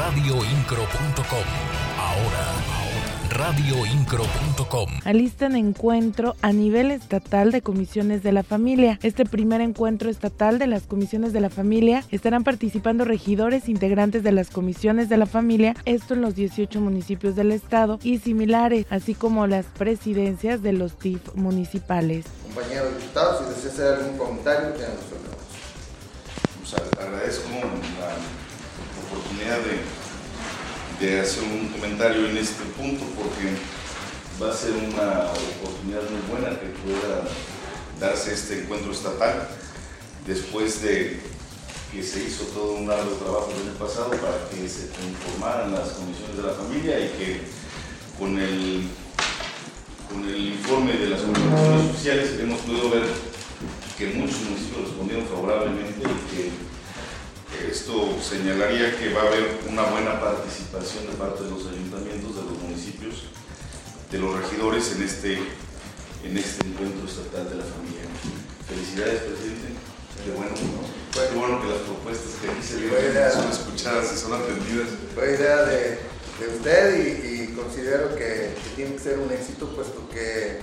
radioincro.com. Ahora, radioincro.com. Alistan encuentro a nivel estatal de comisiones de la familia. Este primer encuentro estatal de las comisiones de la familia estarán participando regidores integrantes de las comisiones de la familia, esto en los 18 municipios del estado y similares, así como las presidencias de los TIF municipales. Compañeros diputados, si desea hacer algún comentario, ya nos hablamos. Pues agradezco la oportunidad de hacer un comentario en este punto, porque va a ser una oportunidad muy buena que pueda darse este encuentro estatal después de que se hizo todo un largo trabajo el año pasado para que se conformaran las comisiones de la familia y que con el informe de las comisiones oficiales hemos podido ver que muchos municipios respondieron favorablemente y que esto señalaría que va a haber una buena participación de parte de los ayuntamientos, de los municipios, de los regidores en este encuentro estatal de la familia. Felicidades, presidente. Qué bueno, ¿no? Qué bueno que las propuestas que aquí se dieron son escuchadas y son atendidas. Fue idea de usted y considero que tiene que ser un éxito, puesto que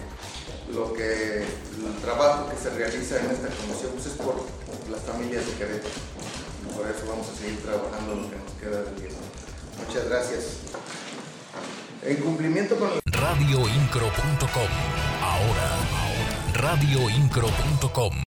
el trabajo que se realiza en esta comisión pues es por las familias de Querétaro. Por eso vamos a seguir trabajando lo que nos queda del día. Muchas gracias. En cumplimiento con radioincro.com. Ahora, radioincro.com.